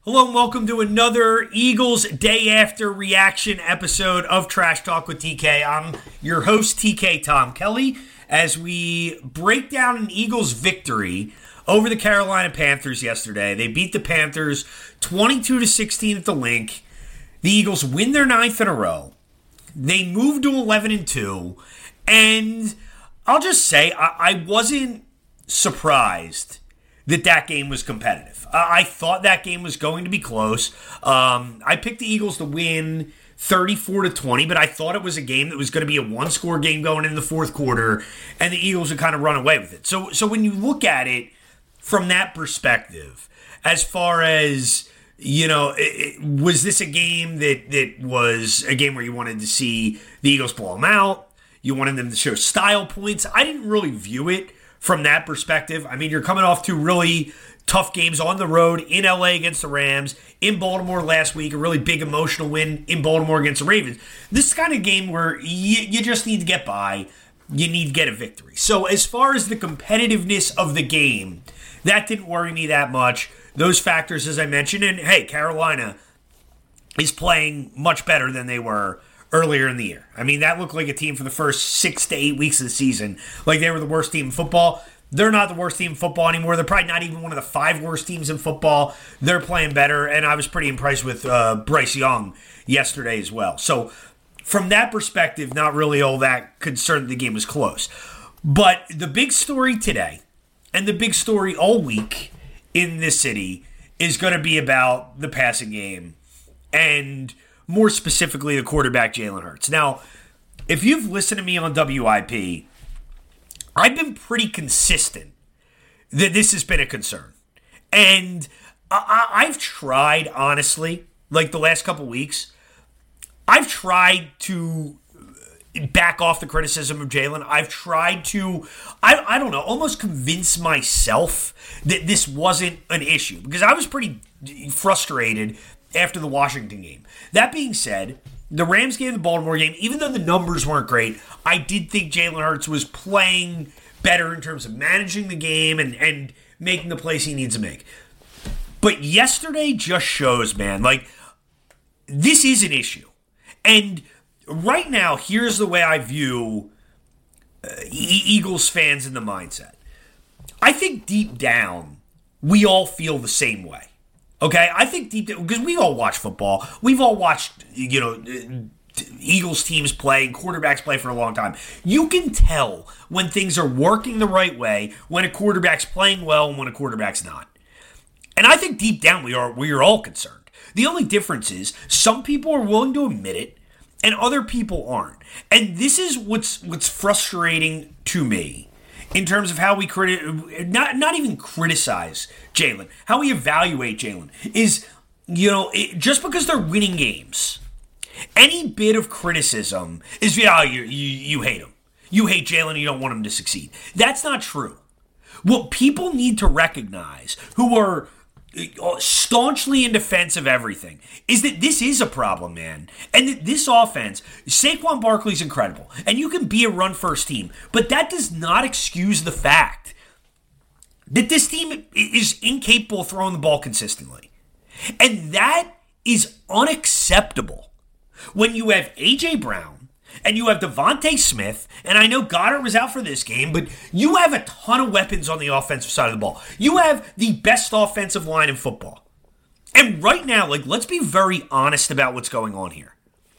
Hello and welcome to another Eagles Day After Reaction episode of Trash Talk with TK. I'm your host, TK Tom Kelly, as we break down an Eagles victory over the Carolina Panthers yesterday. They beat the Panthers 22-16 at the Link. The Eagles win their 9th in a row. They move to 11-2. And I'll just say, I wasn't surprised that game was competitive. I thought that game was going to be close. I picked the Eagles to win 34-20, but I thought it was a game that was going to be a one-score game going into the fourth quarter, and the Eagles would kind of run away with it. So when you look at it from that perspective, as far as, was this a game that was a game where you wanted to see the Eagles blow them out? You wanted them to show style points? I didn't really view it from that perspective. I mean, you're coming off two really tough games on the road in LA against the Rams, in Baltimore last week, a really big emotional win in Baltimore against the Ravens. This is kind of game where you just need to get by. You need to get a victory. So as far as the competitiveness of the game, that didn't worry me that much. Those factors, as I mentioned, and hey, Carolina is playing much better than they were earlier in the year. I mean, that looked like a team for the first 6 to 8 weeks of the season, like they were the worst team in football. They're not the worst team in football anymore. They're probably not even one of the 5 worst teams in football. They're playing better, and I was pretty impressed with Bryce Young yesterday as well. So from that perspective, not really all that concerned the game was close. But the big story today, and the big story all week in this city, is going to be about the passing game, and more specifically the quarterback, Jalen Hurts. Now, if you've listened to me on WIP, I've been pretty consistent that this has been a concern. And I've tried, honestly, like the last couple weeks, I've tried to back off the criticism of Jalen. I've tried to, I don't know, almost convince myself that this wasn't an issue, because I was pretty frustrated after the Washington game. That being said, the Rams game, the Baltimore game, even though the numbers weren't great, I did think Jalen Hurts was playing better in terms of managing the game and making the plays he needs to make. But yesterday just shows, man, like, this is an issue. And right now, here's the way I view Eagles fans in the mindset. I think deep down, we all feel the same way. Okay, I think deep down, because we all watch football. We've all watched, Eagles teams play and quarterbacks play for a long time. You can tell when things are working the right way, when a quarterback's playing well and when a quarterback's not. And I think deep down we are all concerned. The only difference is some people are willing to admit it and other people aren't. And this is what's frustrating to me in terms of how we not even criticize Jalen, how we evaluate Jalen is, just because they're winning games, any bit of criticism is, you hate him. You hate Jalen, you don't want him to succeed. That's not true. What people need to recognize, who are staunchly in defense of everything, is that this is a problem, man. And that this offense, Saquon Barkley's incredible. And you can be a run-first team. But that does not excuse the fact that this team is incapable of throwing the ball consistently. And that is unacceptable when you have A.J. Brown and you have Devontae Smith, and I know Goddard was out for this game, but you have a ton of weapons on the offensive side of the ball. You have the best offensive line in football. And right now, let's be very honest about what's going on here.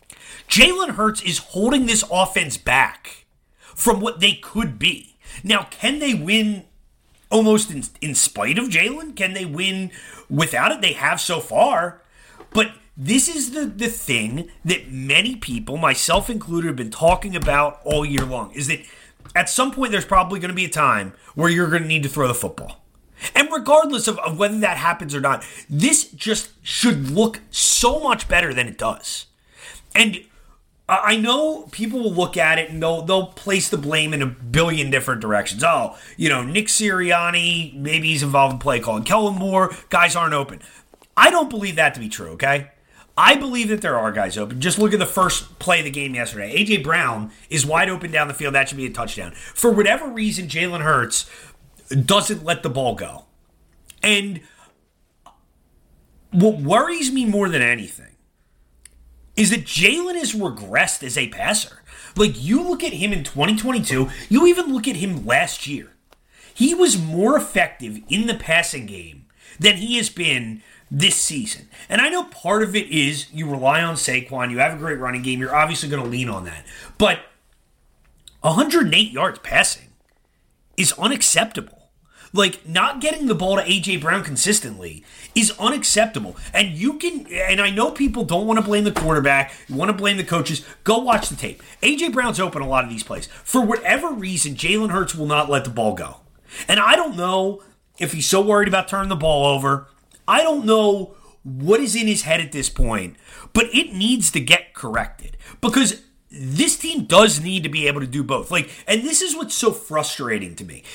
Jalen Hurts is holding this offense back from what they could be. Now, can they win almost in spite of Jalen? Can they win without it? They have so far. But this is the thing that many people, myself included, have been talking about all year long, is that at some point there's probably going to be a time where you're going to need to throw the football. And regardless of whether that happens or not, this just should look so much better than it does. And I know people will look at it and they'll place the blame in a billion different directions. Oh, Nick Sirianni, maybe he's involved in play calling. Kellen Moore, guys aren't open. I don't believe that to be true, okay? I believe that there are guys open. Just look at the first play of the game yesterday. A.J. Brown is wide open down the field. That should be a touchdown. For whatever reason, Jalen Hurts doesn't let the ball go. And what worries me more than anything is that Jalen has regressed as a passer. Like, you look at him in 2022, you even look at him last year. He was more effective in the passing game than he has been this season. And I know part of it is you rely on Saquon, you have a great running game, you're obviously going to lean on that. But 108 yards passing is unacceptable. Like, not getting the ball to A.J. Brown consistently is unacceptable. And I know people don't want to blame the quarterback, you want to blame the coaches. Go watch the tape. A.J. Brown's open a lot of these plays. For whatever reason, Jalen Hurts will not let the ball go. And I don't know if he's so worried about turning the ball over. I don't know what is in his head at this point, but it needs to get corrected because this team does need to be able to do both. And this is what's so frustrating to me.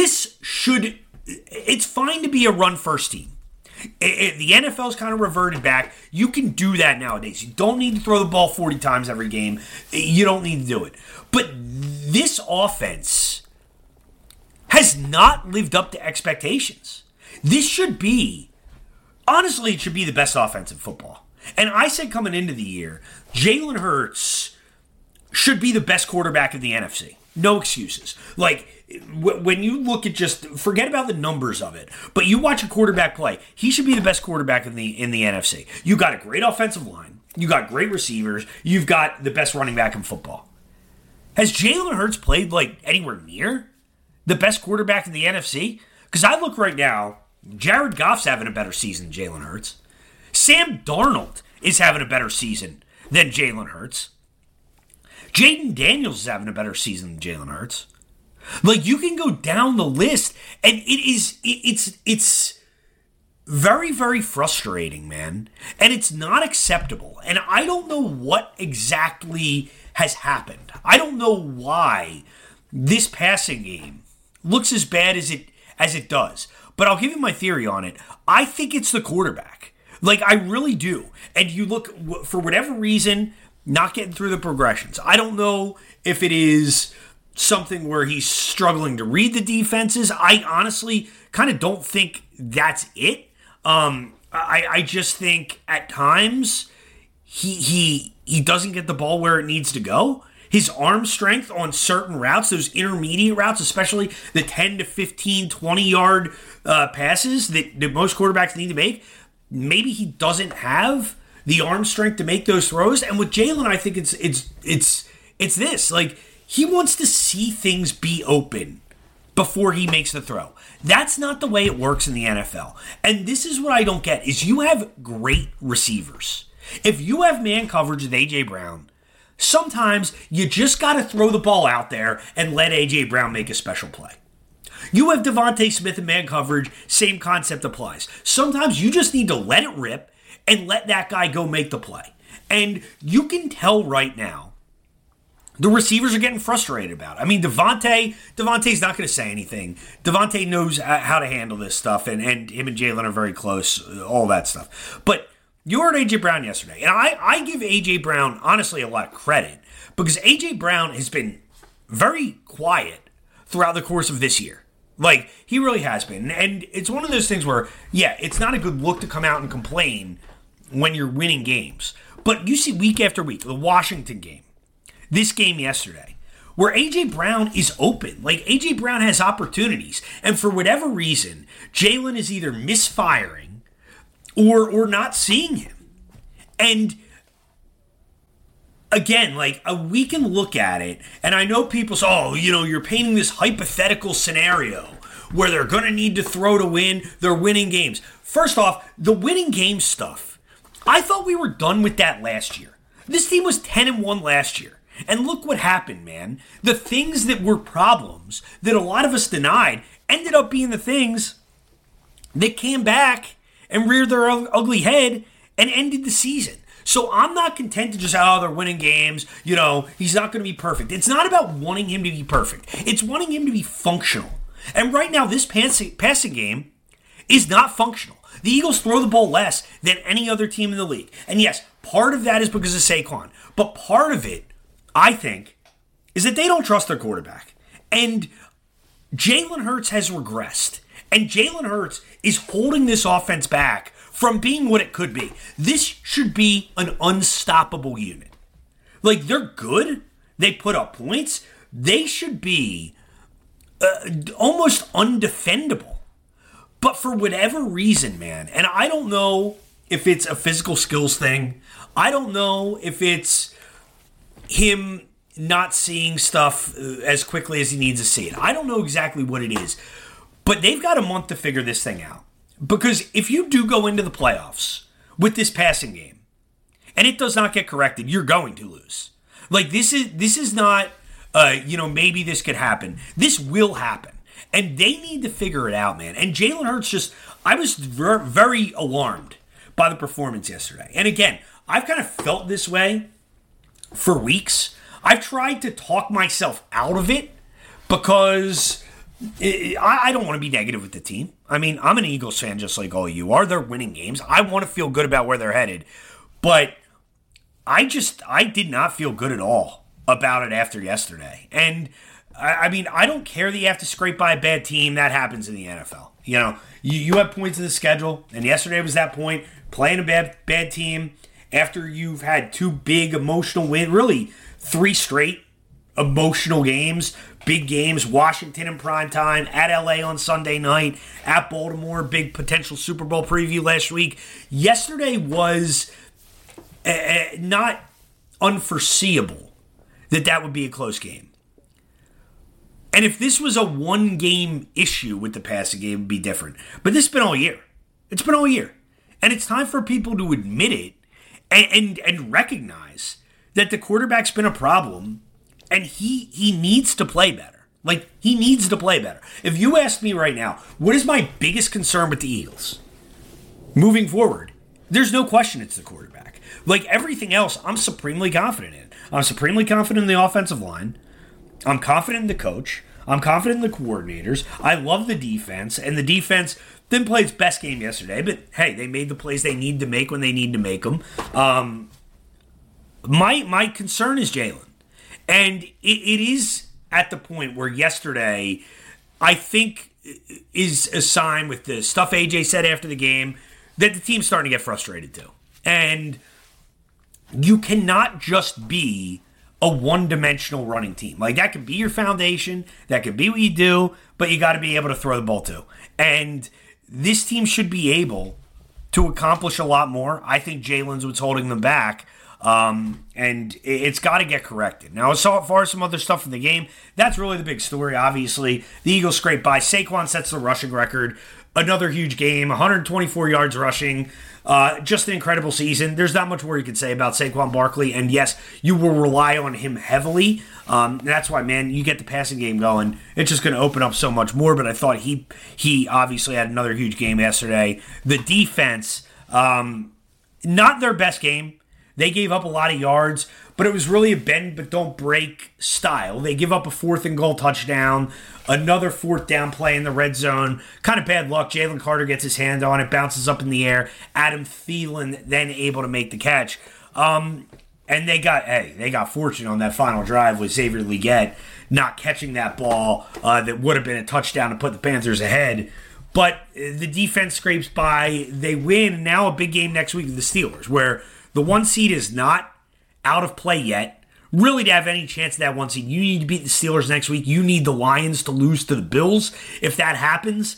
It's fine to be a run-first team. The NFL's kind of reverted back. You can do that nowadays. You don't need to throw the ball 40 times every game. You don't need to do it. But this offense has not lived up to expectations. This should be, honestly, it should be the best offense in football. And I said coming into the year, Jalen Hurts should be the best quarterback in the NFC. No excuses. When you look at forget about the numbers of it, but you watch a quarterback play, he should be the best quarterback in the NFC. You got a great offensive line. You got great receivers. You've got the best running back in football. Has Jalen Hurts played anywhere near the best quarterback in the NFC? Because I look right now, Jared Goff's having a better season than Jalen Hurts. Sam Darnold is having a better season than Jalen Hurts. Jaden Daniels is having a better season than Jalen Hurts. You can go down the list, and it's very, very frustrating, man. And it's not acceptable. And I don't know what exactly has happened. I don't know why this passing game looks as bad as it does. But I'll give you my theory on it. I think it's the quarterback. I really do. And you look, for whatever reason, not getting through the progressions. I don't know if it is something where he's struggling to read the defenses. I honestly kind of don't think that's it. I just think at times he doesn't get the ball where it needs to go. His arm strength on certain routes, those intermediate routes, especially the 10 to 15, 20-yard passes that most quarterbacks need to make, maybe he doesn't have the arm strength to make those throws. And with Jalen, I think it's this. He wants to see things be open before he makes the throw. That's not the way it works in the NFL. And this is what I don't get, is you have great receivers. If you have man coverage with A.J. Brown, sometimes you just got to throw the ball out there and let A.J. Brown make a special play. You have Devontae Smith in man coverage, same concept applies. Sometimes you just need to let it rip and let that guy go make the play. And you can tell right now, the receivers are getting frustrated about it. I mean, Devontae's not going to say anything. Devontae knows how to handle this stuff, and him and Jalen are very close, all that stuff. But you heard A.J. Brown yesterday, and I give A.J. Brown, honestly, a lot of credit, because A.J. Brown has been very quiet throughout the course of this year. He really has been. And it's one of those things where, yeah, it's not a good look to come out and complain when you're winning games. But you see week after week, the Washington game, this game yesterday, where A.J. Brown is open. A.J. Brown has opportunities. And for whatever reason, Jalen is either misfiring or not seeing him. And again, we can look at it, and I know people say, you're painting this hypothetical scenario where they're going to need to throw to win. They're winning games. First off, the winning game stuff, I thought we were done with that last year. This team was 10-1 last year. And look what happened, man. The things that were problems that a lot of us denied ended up being the things that came back and reared their ugly head and ended the season. So I'm not content to just, they're winning games. He's not going to be perfect. It's not about wanting him to be perfect. It's wanting him to be functional. And right now, this passing game is not functional. The Eagles throw the ball less than any other team in the league. And yes, part of that is because of Saquon. But part of it, I think, is that they don't trust their quarterback. And Jalen Hurts has regressed. And Jalen Hurts is holding this offense back from being what it could be. This should be an unstoppable unit. Like, they're good. They put up points. They should be almost undefendable. But for whatever reason, man, and I don't know if it's a physical skills thing. I don't know if it's him not seeing stuff as quickly as he needs to see it. I don't know exactly what it is. But they've got a month to figure this thing out. Because if you do go into the playoffs with this passing game, and it does not get corrected, you're going to lose. Like, this is not, maybe this could happen. This will happen. And they need to figure it out, man. And Jalen Hurts I was very alarmed by the performance yesterday. And again, I've kind of felt this way for weeks. I've tried to talk myself out of it because I don't want to be negative with the team. I mean, I'm an Eagles fan just like all you are. They're winning games. I want to feel good about where they're headed. But I did not feel good at all about it after yesterday. And, I mean, I don't care that you have to scrape by a bad team. That happens in the NFL. You know, you have points in the schedule, and yesterday was that point, playing a bad team after you've had two big emotional wins, really 3 straight emotional games, big games, Washington in prime time, at LA on Sunday night, at Baltimore, big potential Super Bowl preview last week. Yesterday was not unforeseeable that would be a close game. And if this was a one-game issue with the passing game, it would be different. But this has been all year. It's been all year. And it's time for people to admit it and recognize that the quarterback's been a problem and he needs to play better. Like, he needs to play better. If you ask me right now, what is my biggest concern with the Eagles moving forward? There's no question it's the quarterback. Like, everything else, I'm supremely confident in. I'm supremely confident in the offensive line. I'm confident in the coach. I'm confident in the coordinators. I love the defense. And the defense didn't play its best game yesterday. But, hey, they made the plays they need to make when they need to make them. My concern is Jalen. And it is at the point where yesterday, I think, is a sign with the stuff AJ said after the game that the team's starting to get frustrated too. And you cannot just be a one-dimensional running team. Like, that could be your foundation. That could be what you do. But you got to be able to throw the ball too. And this team should be able to accomplish a lot more. I think Jalen's what's holding them back. And it's got to get corrected. Now, as far as some other stuff in the game, that's really the big story, obviously. The Eagles scrape by. Saquon sets the rushing record. Another huge game, 124 yards rushing. Just an incredible season. There's not much more you can say about Saquon Barkley. And yes, you will rely on him heavily. That's why, man, you get the passing game going. It's just going to open up so much more. But I thought he obviously had another huge game yesterday. The defense, not their best game. They gave up a lot of yards, but it was really a bend but don't break style. They give up a 4th and goal touchdown, another 4th down play in the red zone. Kind of bad luck. Jalen Carter gets his hand on it, bounces up in the air. Adam Thielen then able to make the catch. And they got fortunate on that final drive with Xavier Legette not catching that ball that would have been a touchdown to put the Panthers ahead. But the defense scrapes by. They win. Now a big game next week with the Steelers, where the 1 seed is not out of play yet. Really, to have any chance of that 1 seed, you need to beat the Steelers next week. You need the Lions to lose to the Bills. If that happens,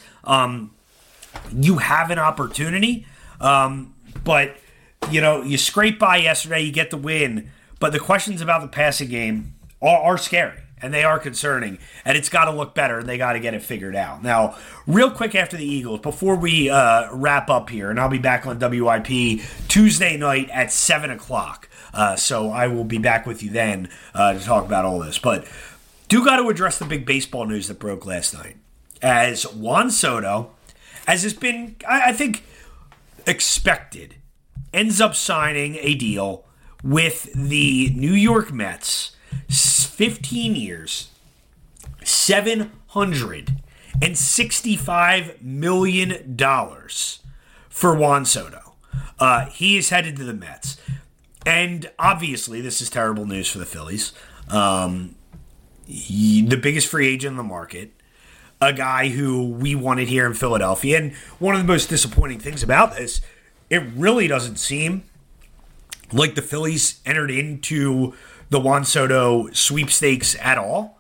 you have an opportunity. But, you scrape by yesterday, you get the win. But the questions about the passing game are scary, and they are concerning. And it's got to look better, and they got to get it figured out. Now, real quick after the Eagles, before we wrap up here, and I'll be back on WIP Tuesday night at 7 o'clock. So I will be back with you then to talk about all this. But do got to address the big baseball news that broke last night. As Juan Soto, as has been, I think, expected, ends up signing a deal with the New York Mets. 15 years, $765 million for Juan Soto. He is headed to the Mets. And obviously, this is terrible news for the Phillies. The biggest free agent in the market. A guy who we wanted here in Philadelphia. And one of the most disappointing things about this, it really doesn't seem like the Phillies entered into the Juan Soto sweepstakes at all.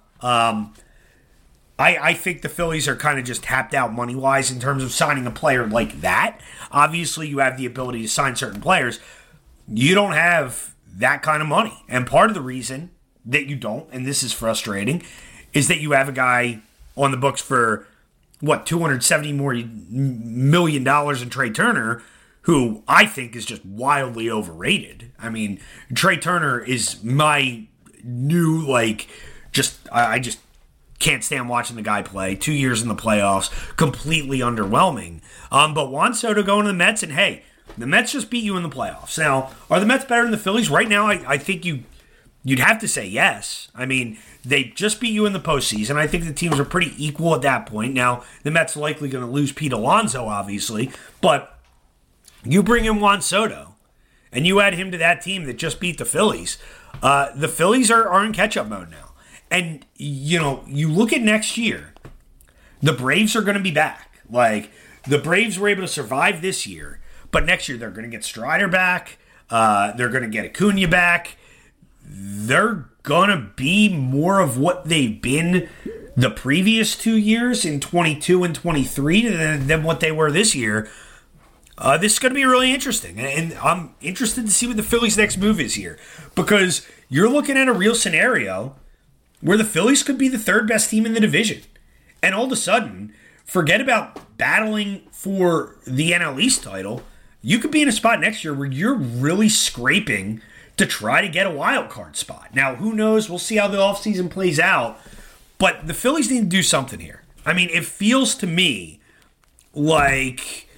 I think the Phillies are kind of just tapped out money-wise in terms of signing a player like that. Obviously, you have the ability to sign certain players. You don't have that kind of money. And part of the reason that you don't, and this is frustrating, is that you have a guy on the books for, $270 million in Trey Turner, who I think is just wildly overrated. I mean, Trey Turner is my new, I just can't stand watching the guy play. 2 years in the playoffs, completely underwhelming. But Juan Soto going to the Mets, and hey, the Mets just beat you in the playoffs. Now, are the Mets better than the Phillies? Right now, I think you'd have to say yes. I mean, they just beat you in the postseason. I think the teams are pretty equal at that point. Now, the Mets are likely going to lose Pete Alonso, obviously, but you bring in Juan Soto, and you add him to that team that just beat the Phillies. The Phillies are in catch-up mode now. And, you look at next year, the Braves are going to be back. The Braves were able to survive this year, but next year they're going to get Strider back. They're going to get Acuna back. They're going to be more of what they've been the previous 2 years in 22 and 23 than what they were this year. This is going to be really interesting, and I'm interested to see what the Phillies' next move is here, because you're looking at a real scenario where the Phillies could be the third best team in the division. And all of a sudden, forget about battling for the NL East title. You could be in a spot next year where you're really scraping to try to get a wild card spot. Now, who knows? We'll see how the offseason plays out. But the Phillies need to do something here. I mean, it feels to me like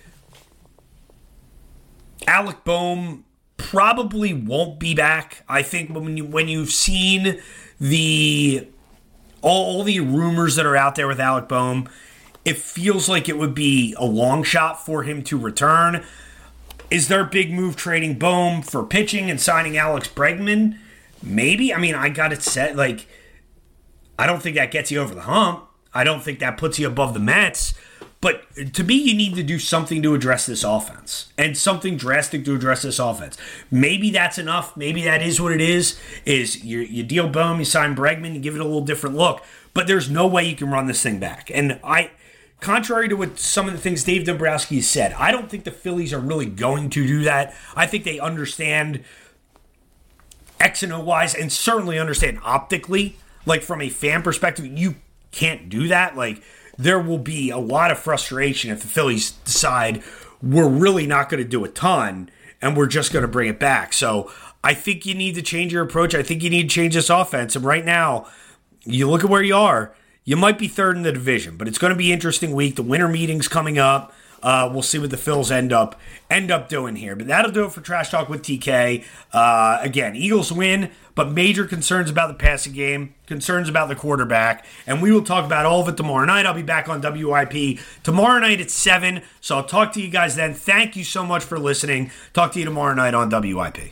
Alec Boehm probably won't be back. I think when you've seen all the rumors that are out there with Alec Boehm, it feels like it would be a long shot for him to return. Is there a big move trading Boehm for pitching and signing Alex Bregman? Maybe. I mean, I got it set. I don't think that gets you over the hump. I don't think that puts you above the Mets. But to me, you need to do something to address this offense, and something drastic to address this offense. Maybe that's enough. Maybe that is what it is you deal Boehm, you sign Bregman, you give it a little different look. But there's no way you can run this thing back. And contrary to what some of the things Dave Dombrowski has said, I don't think the Phillies are really going to do that. I think they understand X and O-wise, and certainly understand optically, from a fan perspective, you can't do that. There will be a lot of frustration if the Phillies decide we're really not going to do a ton and we're just going to bring it back. So I think you need to change your approach. I think you need to change this offense. And right now, you look at where you are, you might be third in the division, but it's going to be an interesting week. The winter meeting's coming up. We'll see what the Phils end up doing here. But that'll do it for Trash Talk with TK. Again, Eagles win, but major concerns about the passing game, concerns about the quarterback, and we will talk about all of it tomorrow night. I'll be back on WIP tomorrow night at 7, so I'll talk to you guys then. Thank you so much for listening. Talk to you tomorrow night on WIP.